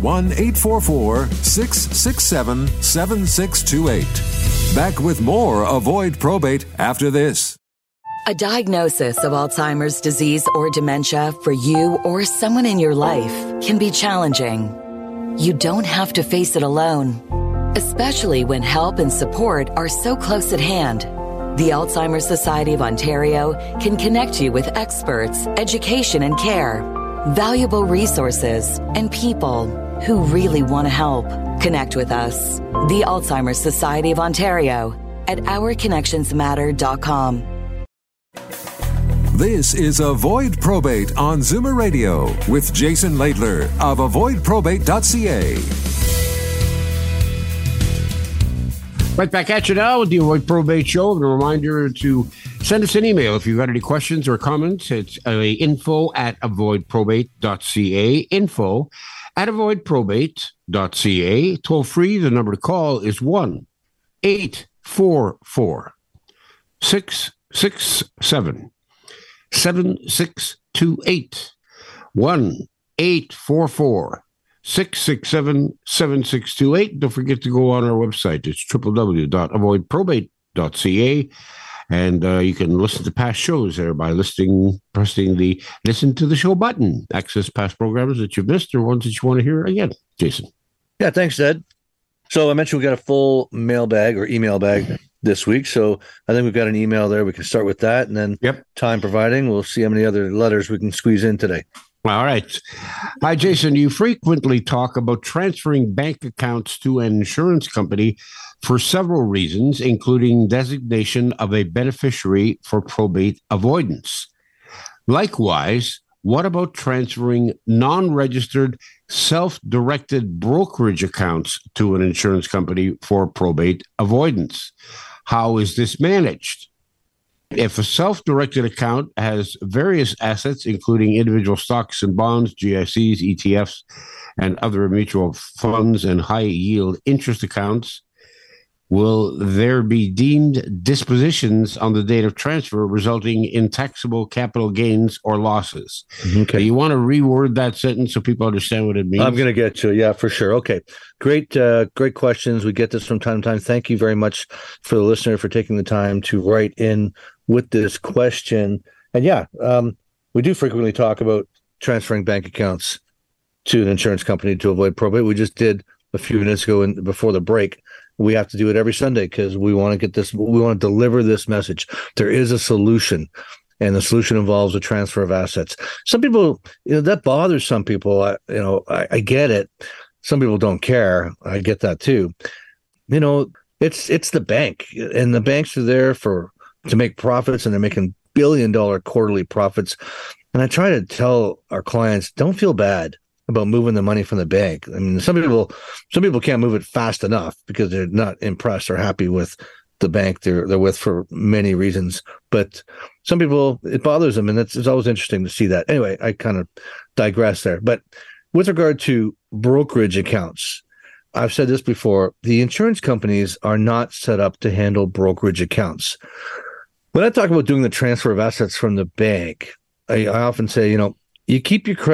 1-844-667-7628. Back with more Avoid Probate after this. A diagnosis of Alzheimer's disease or dementia for you or someone in your life can be challenging. You don't have to face it alone, especially when help and support are so close at hand. The Alzheimer's Society of Ontario can connect you with experts, education and care, valuable resources, and people who really want to help. Connect with us, the Alzheimer's Society of Ontario, at ourconnectionsmatter.com. This is Avoid Probate on Zoomer Radio with Jason Laidler of avoidprobate.ca. Right back at you now with the Avoid Probate Show. And a reminder to send us an email if you've got any questions or comments. It's info@avoidprobate.ca. Info@avoidprobate.ca. Toll free. The number to call is 1-844-667-7628. 1-844-667-7628. Don't forget to go on our website. It's www.avoidprobate.ca. And you can listen to past shows there by pressing the listen to the show button. Access past programs that you've missed or ones that you want to hear again. Jason. Yeah, thanks, Ed. So I mentioned we got a full mailbag or email bag this week. So I think we've got an email there. We can start with that. And then time providing, we'll see how many other letters we can squeeze in today. All right. Hi, Jason. You frequently talk about transferring bank accounts to an insurance company for several reasons, including designation of a beneficiary for probate avoidance. Likewise, what about transferring non-registered, self-directed brokerage accounts to an insurance company for probate avoidance? How is this managed? If a self-directed account has various assets, including individual stocks and bonds, GICs, ETFs, and other mutual funds and high-yield interest accounts, will there be deemed dispositions on the date of transfer resulting in taxable capital gains or losses? Okay. You want to reword that sentence so people understand what it means? I'm going to get to it. Yeah, for sure. Okay. Great questions. We get this from time to time. Thank you very much for the listener for taking the time to write in with this question. And yeah, we do frequently talk about transferring bank accounts to an insurance company to avoid probate. We just did a few minutes ago before the break. We have to do it every Sunday because we want to get this. We want to deliver this message. There is a solution, and the solution involves a transfer of assets. Some people, that bothers some people. I get it. Some people don't care. I get that too. It's the bank, and the banks are there to make profits, and they're making billion-dollar quarterly profits. And I try to tell our clients, don't feel bad. about moving the money from the bank. I mean, some people can't move it fast enough because they're not impressed or happy with the bank they're with for many reasons. But some people, it bothers them, and it's always interesting to see that. Anyway, I kind of digress there. But with regard to brokerage accounts, I've said this before, the insurance companies are not set up to handle brokerage accounts. When I talk about doing the transfer of assets from the bank, I often say, you keep your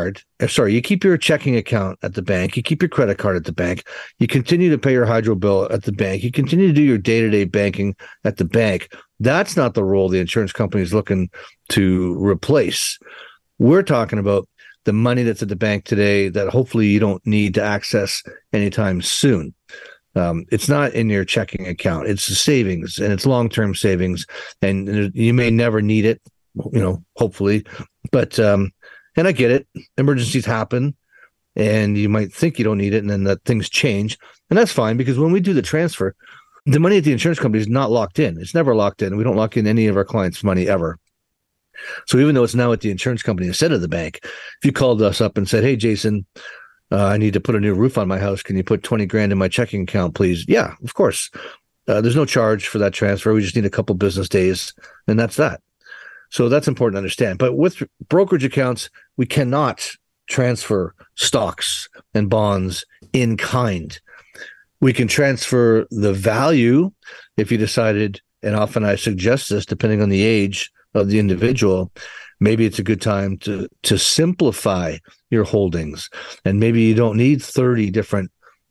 you keep your checking account at the bank, you keep your credit card at the bank, you continue to pay your hydro bill at the bank, you continue to do your day-to-day banking at the bank. That's not the role the insurance company is looking to replace. We're talking about the money that's at the bank today that hopefully you don't need to access anytime soon. It's not in your checking account. It's savings, and it's long-term savings, and you may never need it, hopefully. But, and I get it. Emergencies happen, and you might think you don't need it, and then that things change. And that's fine, because when we do the transfer, the money at the insurance company is not locked in. It's never locked in. We don't lock in any of our clients' money ever. So even though it's now at the insurance company instead of the bank, if you called us up and said, hey, Jason, I need to put a new roof on my house. Can you put 20 grand in my checking account, please? Yeah, of course. There's no charge for that transfer. We just need a couple business days, and that's that. So that's important to understand. But with brokerage accounts, we cannot transfer stocks and bonds in kind. We can transfer the value if you decided, and often I suggest this depending on the age of the individual, maybe it's a good time to simplify your holdings. And maybe you don't need 30 different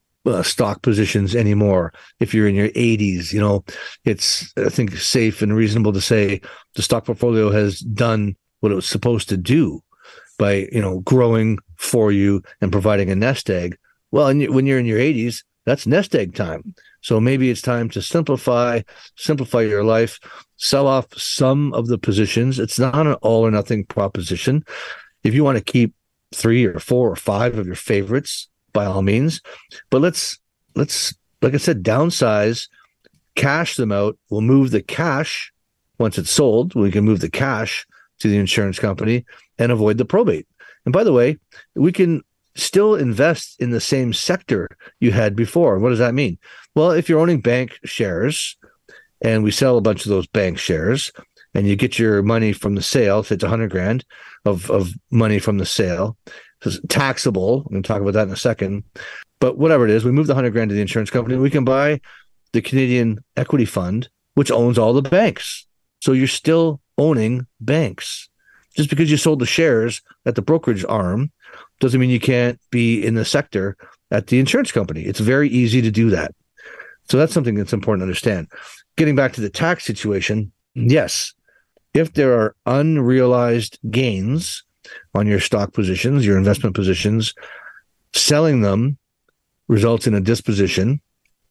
stock positions anymore. If you're in your 80s, it's, I think, safe and reasonable to say the stock portfolio has done what it was supposed to do by, growing for you and providing a nest egg. Well, and when you're in your 80s, that's nest egg time. So maybe it's time to simplify your life, sell off some of the positions. It's not an all or nothing proposition. If you want to keep 3 or 4 or 5 of your favorites, by all means, but let's, like I said, downsize, cash them out. We'll move the cash once it's sold. We can move the cash to the insurance company and avoid the probate. And by the way, we can still invest in the same sector you had before. What does that mean? Well, if you're owning bank shares and we sell a bunch of those bank shares and you get your money from the sale, say it's 100 grand of money from the sale, it's taxable. I'm going to talk about that in a second. But whatever it is, we move the 100 grand to the insurance company. We can buy the Canadian Equity Fund, which owns all the banks. So you're still owning banks. Just because you sold the shares at the brokerage arm doesn't mean you can't be in the sector at the insurance company. It's very easy to do that. So that's something that's important to understand. Getting back to the tax situation, yes, if there are unrealized gains on your stock positions, your investment positions, selling them results in a disposition.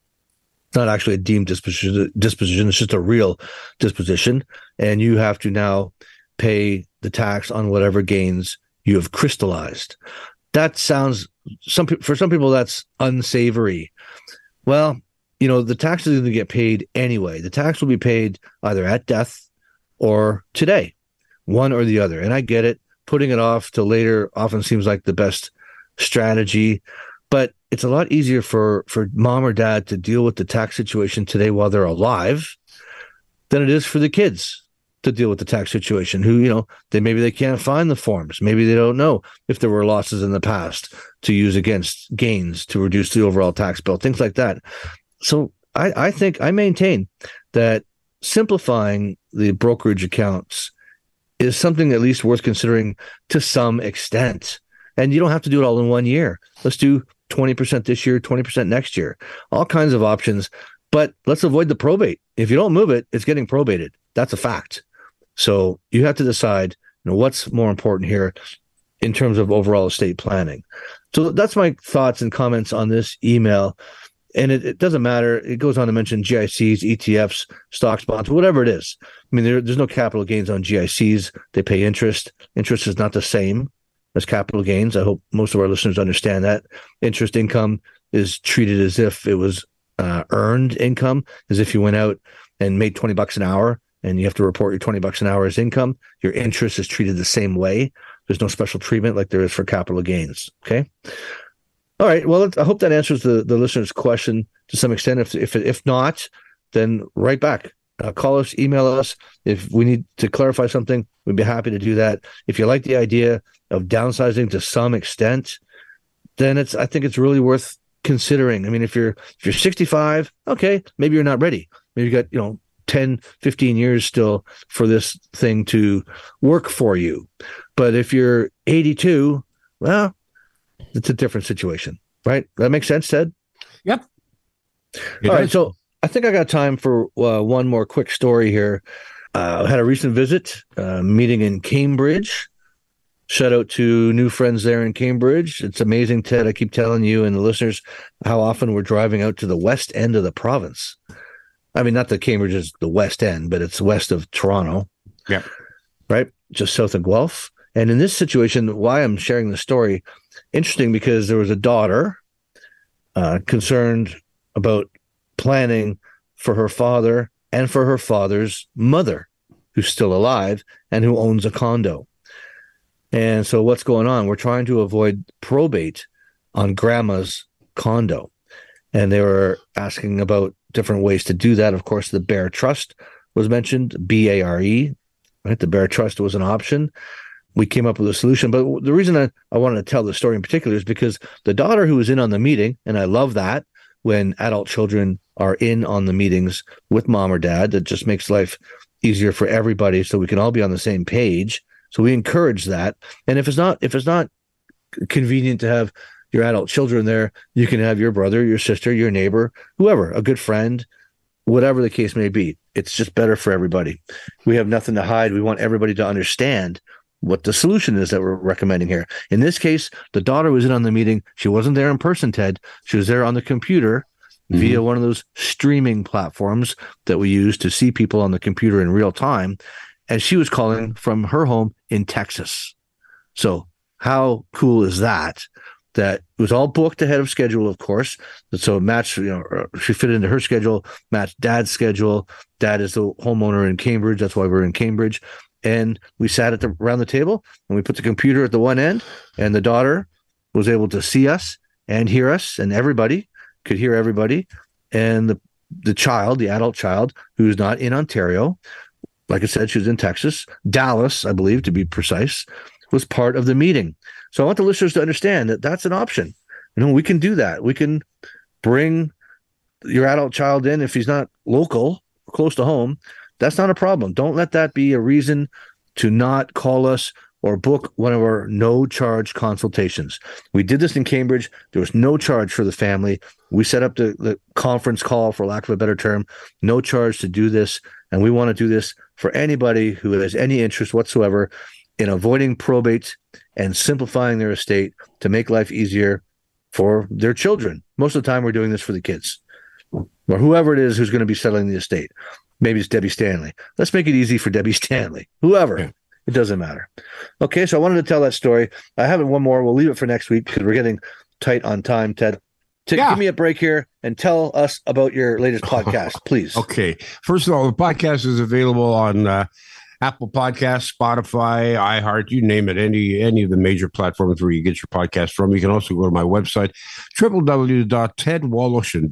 It's not actually a deemed disposition. It's just a real disposition. And you have to now pay the tax on whatever gains you have crystallized. That sounds, for some people, that's unsavory. Well, the tax is going to get paid anyway. The tax will be paid either at death or today, one or the other. And I get it. Putting it off till later often seems like the best strategy, but it's a lot easier for mom or dad to deal with the tax situation today while they're alive than it is for the kids to deal with the tax situation who, maybe they can't find the forms. Maybe they don't know if there were losses in the past to use against gains to reduce the overall tax bill, things like that. So I maintain that simplifying the brokerage accounts is something at least worth considering to some extent. And you don't have to do it all in 1 year. Let's do 20% this year, 20% next year, all kinds of options. But let's avoid the probate. If you don't move it, it's getting probated. That's a fact. So you have to decide, what's more important here in terms of overall estate planning. So that's my thoughts and comments on this email. And it doesn't matter. It goes on to mention GICs, ETFs, stocks, bonds, whatever it is. I mean, there's no capital gains on GICs. They pay interest. Interest is not the same as capital gains. I hope most of our listeners understand that. Interest income is treated as if it was earned income, as if you went out and made $20 an hour and you have to report your $20 an hour as income. Your interest is treated the same way. There's no special treatment like there is for capital gains. Okay. All right. Well, I hope that answers the listener's question to some extent. If not, then write back. Call us, email us. If we need to clarify something, we'd be happy to do that. If you like the idea of downsizing to some extent, then I think it's really worth considering. I mean, if you're 65, okay, maybe you're not ready. Maybe you got 10, 15 years still for this thing to work for you. But if you're 82, well, it's a different situation, right? That makes sense, Ted? Yep. All right, so I think I got time for one more quick story here. I had a recent visit, meeting in Cambridge. Shout out to new friends there in Cambridge. It's amazing, Ted. I keep telling you and the listeners how often we're driving out to the west end of the province. I mean, not that Cambridge is the west end, but it's west of Toronto. Yeah. Right? Just south of Guelph. And in this situation, why I'm sharing the story, interesting because there was a daughter concerned about planning for her father and for her father's mother, who's still alive and who owns a condo. And so what's going on? We're trying to avoid probate on grandma's condo. And they were asking about different ways to do that. Of course, the Bare Trust was mentioned, BARE, right? The Bare Trust was an option. We came up with a solution. But the reason I wanted to tell the story in particular is because the daughter who was in on the meeting, and I love that when adult children are in on the meetings with mom or dad, that just makes life easier for everybody so we can all be on the same page. So we encourage that. And if it's not convenient to have your adult children there, you can have your brother, your sister, your neighbor, whoever, a good friend, whatever the case may be. It's just better for everybody. We have nothing to hide. We want everybody to understand what the solution is that we're recommending here. In this case, the daughter was in on the meeting. She wasn't there in person, Ted. She was there on the computer via one of those streaming platforms that we use to see people on the computer in real time. And she was calling from her home in Texas. So how cool is that? That it was all booked ahead of schedule, of course. So it matched, she fit into her schedule, matched Dad's schedule. Dad is the homeowner in Cambridge. That's why we're in Cambridge. And we sat around the table and we put the computer at the one end, and the daughter was able to see us and hear us, and everybody could hear everybody. And the child, the adult child, who's not in Ontario, like I said, she was in Texas, Dallas, I believe, to be precise, was part of the meeting. So I want the listeners to understand that that's an option. We can do that. We can bring your adult child in if he's not local, close to home. That's not a problem. Don't let that be a reason to not call us or book one of our no-charge consultations. We did this in Cambridge. There was no charge for the family. We set up the conference call, for lack of a better term, no charge to do this. And we want to do this for anybody who has any interest whatsoever in avoiding probate and simplifying their estate to make life easier for their children. Most of the time, we're doing this for the kids or whoever it is who's going to be settling the estate. Maybe it's Debbie Stanley. Let's make it easy for Debbie Stanley. Whoever. Yeah. It doesn't matter. Okay, so I wanted to tell that story. I have one more. We'll leave it for next week because we're getting tight on time, Ted. Give me a break here and tell us about your latest podcast, please. Okay. First of all, the podcast is available on Apple Podcasts, Spotify, iHeart, you name it, any of the major platforms where you get your podcast from. You can also go to my website, www.tedwoloshin,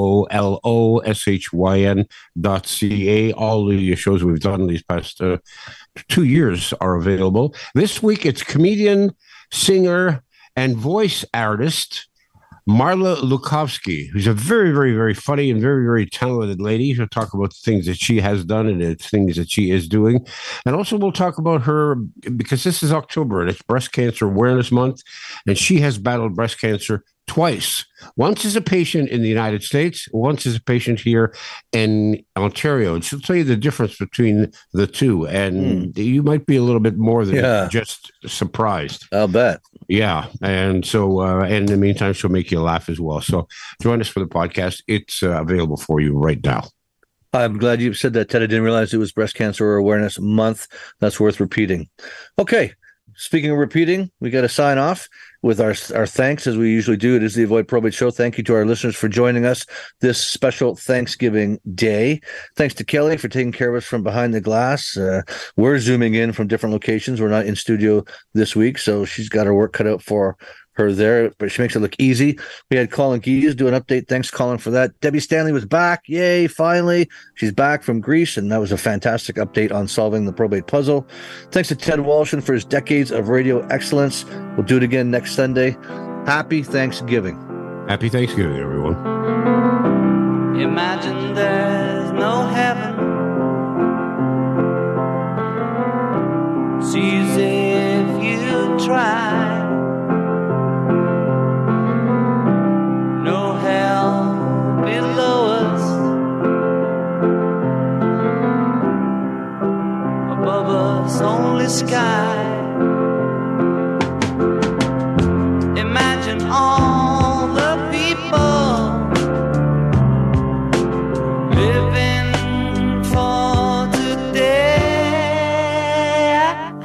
WOLOSHYN.ca. All the shows we've done these past 2 years are available. This week, it's comedian, singer, and voice artist Marla Lukovsky, who's a very, very, very funny and very, very talented lady. She'll talk about the things that she has done and the things that she is doing. And also we'll talk about her, because this is October and it's Breast Cancer Awareness Month, and she has battled breast cancer twice. Once as a patient in the United States, once as a patient here in Ontario. And she'll tell you the difference between the two. And you might be a little bit more than just surprised. I'll bet. Yeah. And so, in the meantime, she'll make you laugh as well. So join us for the podcast. It's available for you right now. I'm glad you said that, Ted. I didn't realize it was Breast Cancer Awareness Month. That's worth repeating. Okay. speaking of repeating, we got to sign off with our thanks, as we usually do. It is the Avoid Probate Show. Thank you to our listeners for joining us this special Thanksgiving Day. Thanks to Kelly for taking care of us from behind the glass. We're zooming in from different locations. We're not in studio this week, so she's got her work cut out for her there, but she makes it look easy. We had Colin Gees do an update. Thanks, Colin, for that. Debbie Stanley was back. Yay, finally. She's back from Greece, and that was a fantastic update on solving the probate puzzle. Thanks to Ted Walshin for his decades of radio excellence. We'll do it again next Sunday. Happy Thanksgiving. Happy Thanksgiving, everyone. Imagine there's no heaven. See as if you try. No hell below us, above us only sky. Imagine all the people living for today.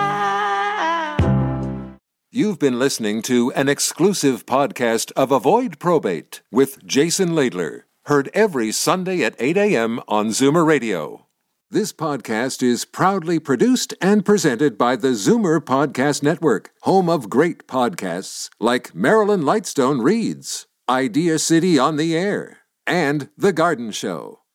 You've been listening to an exclusive podcast of Avoid Probate with Jason Laidler. Heard every Sunday at 8 a.m. on Zoomer Radio. This podcast is proudly produced and presented by the Zoomer Podcast Network, home of great podcasts like Marilyn Lightstone Reads, Idea City on the Air, and The Garden Show.